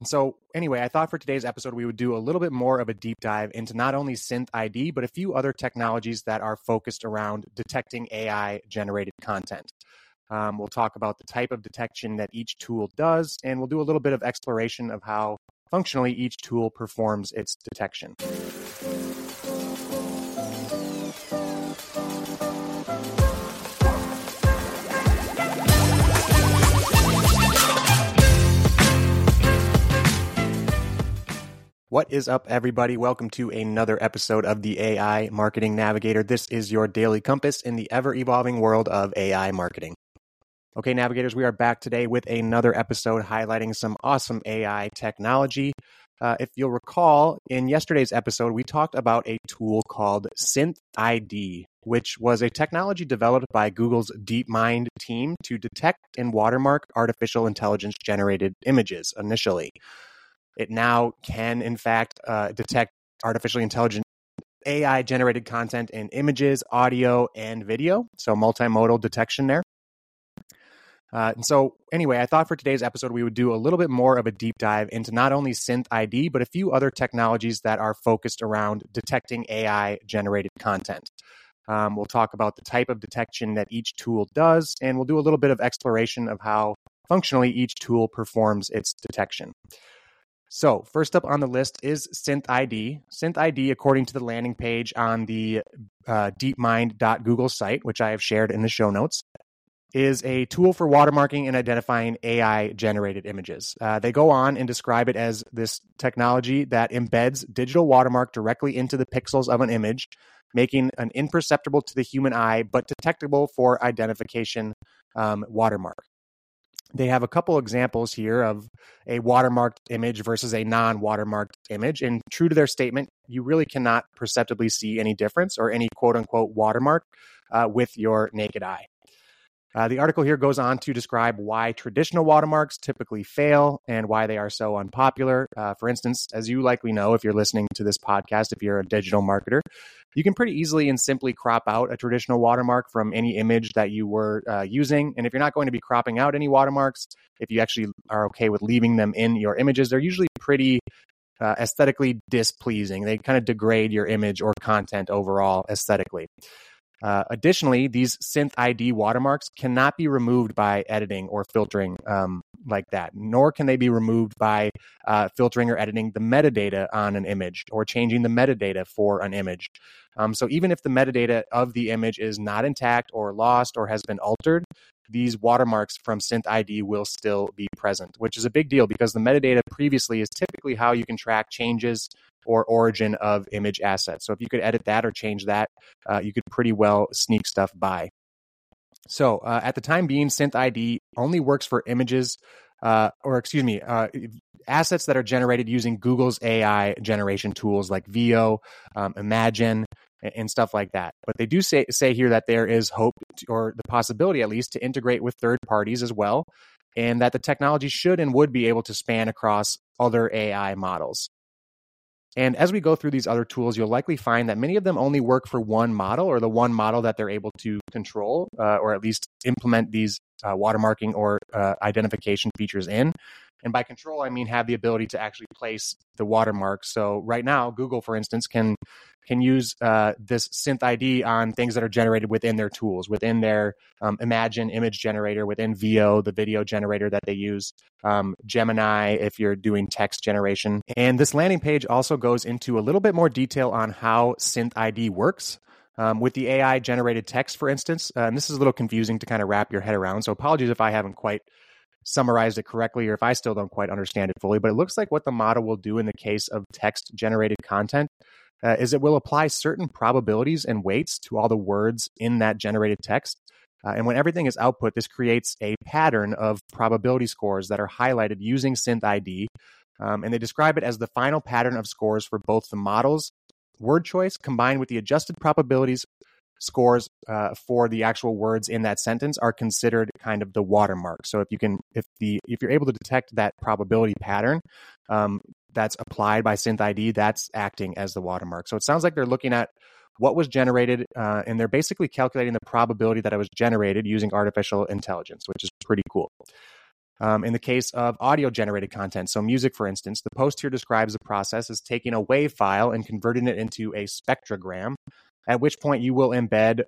So anyway, I thought for today's episode, we would do a little bit more of a deep dive into not only Synth ID, but a few other technologies that are focused around detecting AI generated content. We'll talk about the type of detection that each tool does, and we'll do a little bit of exploration of how functionally each tool performs its detection. What is up, everybody? Welcome to another episode of the AI Marketing Navigator. This is your daily compass in the ever-evolving world of AI marketing. Okay, navigators, we are back today with another episode highlighting some awesome AI technology. If you'll recall, in yesterday's episode, we talked about a tool called Synth ID, which was a technology developed by Google's DeepMind team to detect and watermark artificial intelligence-generated images initially. It now can, in fact, detect artificially intelligent AI-generated content in images, audio, and video, so multimodal detection there. And so anyway, I thought for today's episode, we would do a little bit more of a deep dive into not only Synth ID, but a few other technologies that are focused around detecting AI-generated content. We'll talk about the type of detection that each tool does, and we'll do a little bit of exploration of how functionally each tool performs its detection. So first up on the list is Synth ID. Synth ID, according to the landing page on the deepmind.google site, which I have shared in the show notes, is a tool for watermarking and identifying AI-generated images. They go on and describe it as this technology that embeds digital watermark directly into the pixels of an image, making an imperceptible to the human eye, but detectable for identification watermark. They have a couple examples here of a watermarked image versus a non-watermarked image. And true to their statement, you really cannot perceptibly see any difference or any quote-unquote watermark with your naked eye. The article here goes on to describe why traditional watermarks typically fail and why they are so unpopular. For instance, as you likely know, if you're listening to this podcast, if you're a digital marketer, you can pretty easily and simply crop out a traditional watermark from any image that you were using. And if you're not going to be cropping out any watermarks, if you actually are okay with leaving them in your images, they're usually pretty aesthetically displeasing. They kind of degrade your image or content overall aesthetically. Additionally, these Synth ID watermarks cannot be removed by editing or filtering like that, nor can they be removed by filtering or editing the metadata on an image or changing the metadata for an image. So even if the metadata of the image is not intact or lost or has been altered, these watermarks from Synth ID will still be present, which is a big deal because the metadata previously is typically how you can track changes or origin of image assets. So if you could edit that or change that, you could pretty well sneak stuff by. So at the time being, Synth ID only works for images, assets that are generated using Google's AI generation tools like Veo, Imagen, and stuff like that. But they do say here that there is hope or the possibility at least to integrate with third parties as well, and that the technology should and would be able to span across other AI models. And as we go through these other tools, you'll likely find that many of them only work for one model or the one model that they're able to control or at least implement these watermarking or identification features in. And by control, I mean have the ability to actually place the watermark. So right now, Google, for instance, can use this Synth ID on things that are generated within their tools, within their Imagen image generator, within Veo, the video generator that they use, Gemini if you're doing text generation. And this landing page also goes into a little bit more detail on how Synth ID works. With the AI generated text, for instance, and this is a little confusing to kind of wrap your head around. So apologies if I haven't quite summarized it correctly or if I still don't quite understand it fully, but it looks like what the model will do in the case of text generated content is it will apply certain probabilities and weights to all the words in that generated text. And when everything is output, this creates a pattern of probability scores that are highlighted using Synth ID. And they describe it as the final pattern of scores for both the model's word choice combined with the adjusted probabilities scores for the actual words in that sentence are considered kind of the watermark. So if you're able to detect that probability pattern that's applied by Synth ID, that's acting as the watermark. So it sounds like they're looking at what was generated, and they're basically calculating the probability that it was generated using artificial intelligence, which is pretty cool. In the case of audio-generated content, so music, for instance, the post here describes the process as taking a WAV file and converting it into a spectrogram, at which point you would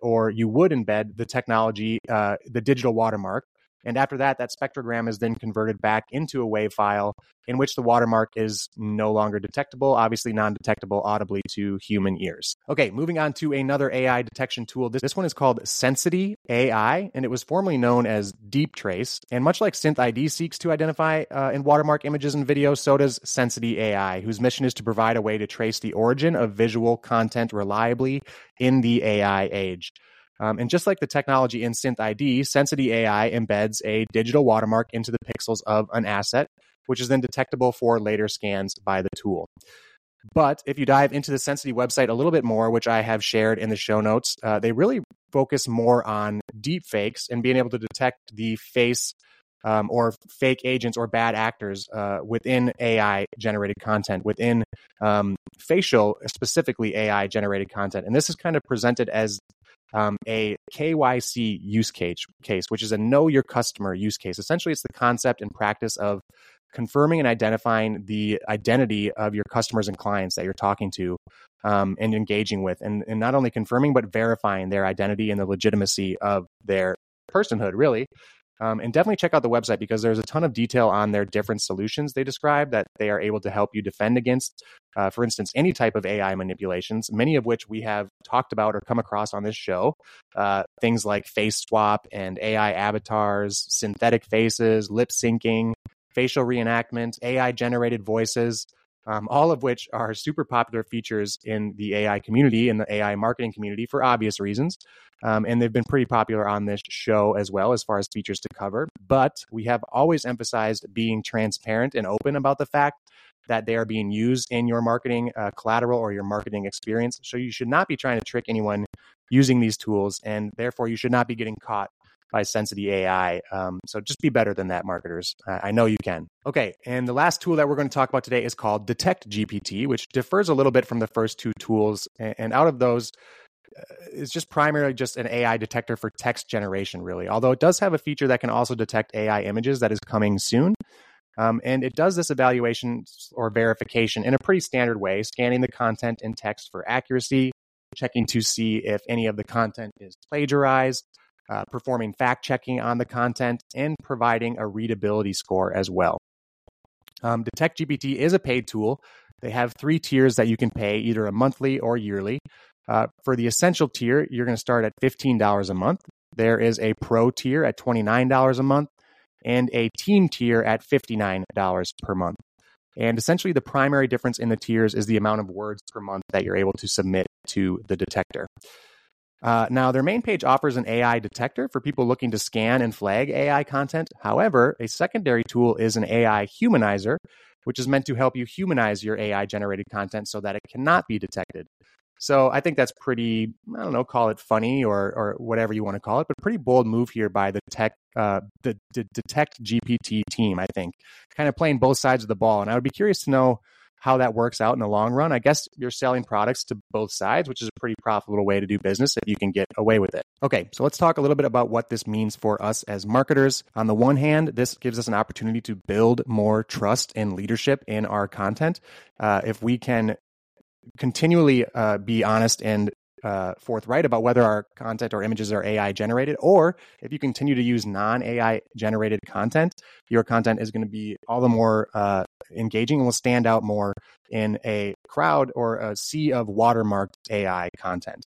embed the technology, the digital watermark. And after that, that spectrogram is then converted back into a WAV file in which the watermark is no longer detectable, obviously non-detectable audibly to human ears. Okay, moving on to another AI detection tool. This one is called Sensity AI, and it was formerly known as DeepTrace. And much like SynthID seeks to identify and watermark images and videos, so does Sensity AI, whose mission is to provide a way to trace the origin of visual content reliably in the AI age. And just like the technology in SynthID, Sensity AI embeds a digital watermark into the pixels of an asset, which is then detectable for later scans by the tool. But if you dive into the Sensity website a little bit more, which I have shared in the show notes, they really focus more on deepfakes and being able to detect the face or fake agents or bad actors within AI-generated content, within facial, specifically AI-generated content. And this is kind of presented as a KYC use case, which is a know your customer use case. Essentially, it's the concept and practice of confirming and identifying the identity of your customers and clients that you're talking to and engaging with, and not only confirming, but verifying their identity and the legitimacy of their personhood, really. And definitely check out the website because there's a ton of detail on their different solutions they describe that they are able to help you defend against, for instance, any type of AI manipulations, many of which we have talked about or come across on this show. Things like face swap and AI avatars, synthetic faces, lip syncing, facial reenactment, AI-generated voices, all of which are super popular features in the AI community, in the AI marketing community for obvious reasons. And they've been pretty popular on this show as well as far as features to cover. But we have always emphasized being transparent and open about the fact that they are being used in your marketing collateral or your marketing experience. So you should not be trying to trick anyone using these tools, and therefore you should not be getting caught by Sensity AI. So just be better than that, marketers. I know you can. Okay, and the last tool that we're going to talk about today is called Detect GPT, which differs a little bit from the first two tools. And out of those, it's just primarily just an AI detector for text generation, really. Although it does have a feature that can also detect AI images that is coming soon. And it does this evaluation or verification in a pretty standard way, scanning the content and text for accuracy, checking to see if any of the content is plagiarized, performing fact-checking on the content, and providing a readability score as well. Detect GPT is a paid tool. They have 3 tiers that you can pay, either a monthly or yearly. For the essential tier, you're going to start at $15 a month. There is a pro tier at $29 a month and a team tier at $59 per month. And essentially, the primary difference in the tiers is the amount of words per month that you're able to submit to the detector. Now, their main page offers an AI detector for people looking to scan and flag AI content. However, a secondary tool is an AI humanizer, which is meant to help you humanize your AI-generated content so that it cannot be detected. So I think that's pretty, I don't know, call it funny or whatever you want to call it, but pretty bold move here by the Detect GPT team, I think. Kind of playing both sides of the ball. And I would be curious to know how that works out in the long run. I guess you're selling products to both sides, which is a pretty profitable way to do business if you can get away with it. Okay, so let's talk a little bit about what this means for us as marketers. On the one hand, this gives us an opportunity to build more trust and leadership in our content. If we can continually be honest and forthright about whether our content or images are AI generated, or if you continue to use non-AI generated content, your content is going to be all the more engaging and will stand out more in a crowd or a sea of watermarked AI content.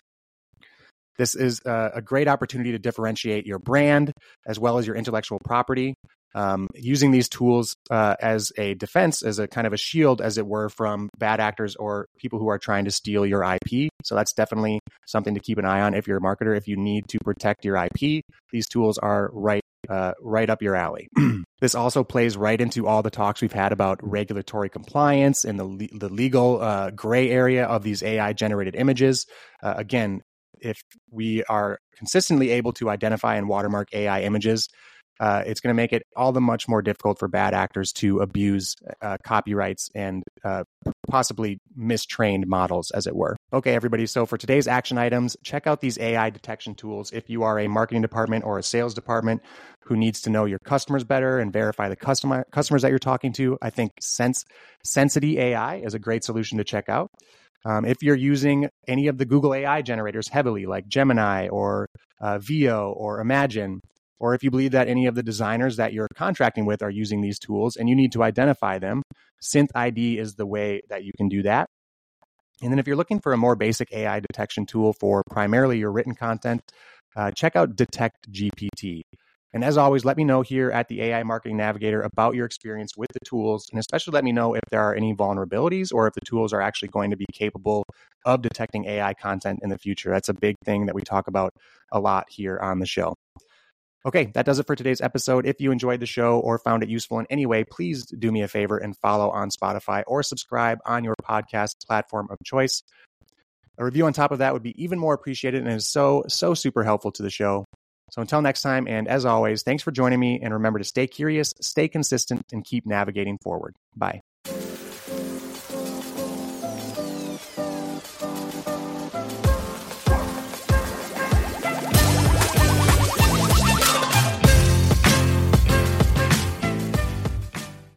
This is a great opportunity to differentiate your brand as well as your intellectual property. Using these tools as a defense, as a kind of a shield, as it were, from bad actors or people who are trying to steal your IP. So that's definitely something to keep an eye on if you're a marketer. If you need to protect your IP, these tools are right up your alley. This also plays right into all the talks we've had about regulatory compliance and the legal gray area of these AI-generated images. Again, if we are consistently able to identify and watermark AI images, it's going to make it all the much more difficult for bad actors to abuse copyrights and possibly mistrained models, as it were. Okay, everybody. So for today's action items, check out these AI detection tools if you are a marketing department or a sales department who needs to know your customers better and verify the customers that you're talking to. I think Sensity AI is a great solution to check out. If you're using any of the Google AI generators heavily, like Gemini or Veo or Imagine, or if you believe that any of the designers that you're contracting with are using these tools and you need to identify them, SynthID is the way that you can do that. And then if you're looking for a more basic AI detection tool for primarily your written content, check out Detect GPT. And as always, let me know here at the AI Marketing Navigator about your experience with the tools, and especially let me know if there are any vulnerabilities or if the tools are actually going to be capable of detecting AI content in the future. That's a big thing that we talk about a lot here on the show. Okay, that does it for today's episode. If you enjoyed the show or found it useful in any way, please do me a favor and follow on Spotify or subscribe on your podcast platform of choice. A review on top of that would be even more appreciated and is so super helpful to the show. So until next time, and as always, thanks for joining me, and remember to stay curious, stay consistent, and keep navigating forward. Bye.